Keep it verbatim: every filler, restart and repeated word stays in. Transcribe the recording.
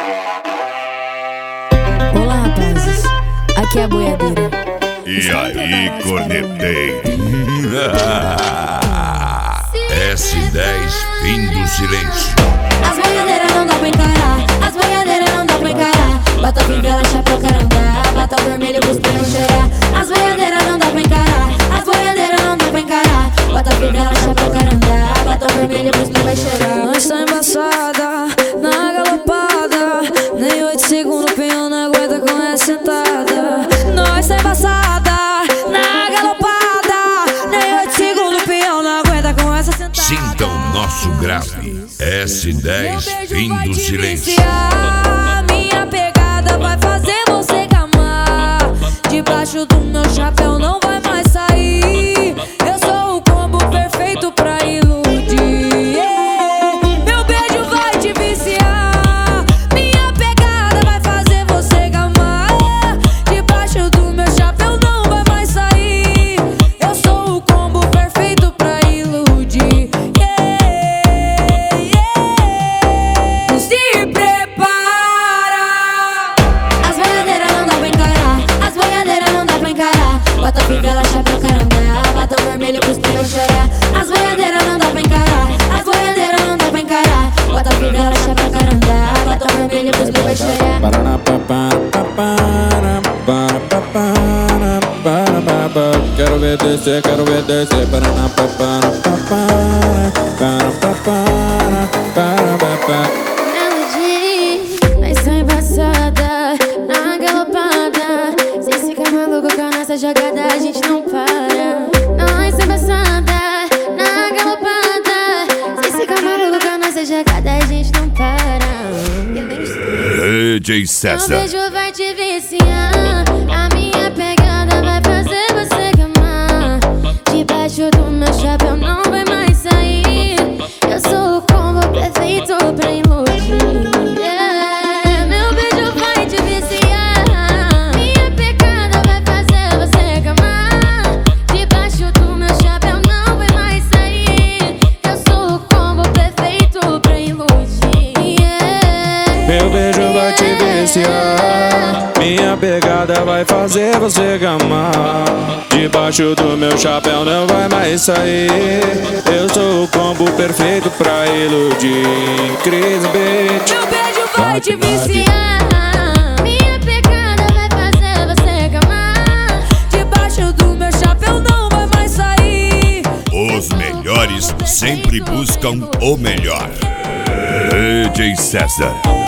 Olá, rapazes, aqui é a boiadeira. E aí, corneteiro? S dez, fim do silêncio. As boiadeiras não dá pra encarar, as boiadeiras não dá pra encarar. Bota fivela, chapéu, carandá, bota vermelho pros pneus cheirar. As boiadeiras não dá pra encarar, as boiadeiras não dá pra encarar. Bota fivela, chapéu, carandá, bota vermelho pros pneus vai cheirar. Nós tá embaçada, na galopada, nem oito segundos o peão não aguenta com essa sentada. Nós tá embaçada, na galopada, nem oito segundos o peão não aguenta com essa sentada. Sinta o nosso grave. S dez, fim do silêncio. Minha pegada vai fazer você gamar. Debaixo do meu chapéu não vai mais sair. Eu sou o combo perfeito pra iludir. Meu beijo vai te viciar. Minha pegada vai fazer você gamar. Debaixo do meu chapéu não vai mais sair. Eu sou o combo perfeito pra iludir. Se prepara. As boiadeiras não dá pra encarar, as boiadeiras não dá pra encarar. Bota fivela, chapéu, carandá, bota vermelho pros pneus cheirar. As boiadeiras não dá pra encarar, as boiadeiras não dá pra encarar. Bota fivela, chapéu, carandá, bota vermelho pros pneus vai cheirar. Quero ver descer, quero ver descer. Melody, nós tá embaçada, na galopada. Se ficar maluco com a nossa jogada, a gente não para. Nós tá embaçada, na galopada. Se ficar maluco com a nossa jogada, a gente não para. D J Meu César. beijo vai te viciar, a minha pegada vai fazer você gamar. Debaixo do meu chapéu não vai mais sair. Eu sou o combo perfeito pra iludir. Yeah. Meu beijo vai te viciar, minha pegada vai fazer você gamar. Debaixo do meu chapéu não vai mais sair. Eu sou o combo perfeito pra iludir. Yeah. Meu beijo vai te viciar, minha pegada vai fazer você gamar. Debaixo do meu chapéu não vai mais sair. Eu sou o combo perfeito pra iludir. Cris Beat. Meu beijo vai te viciar, minha pegada vai fazer você gamar. Debaixo do meu chapéu não vai mais sair. Os melhores sempre buscam o melhor. D J César.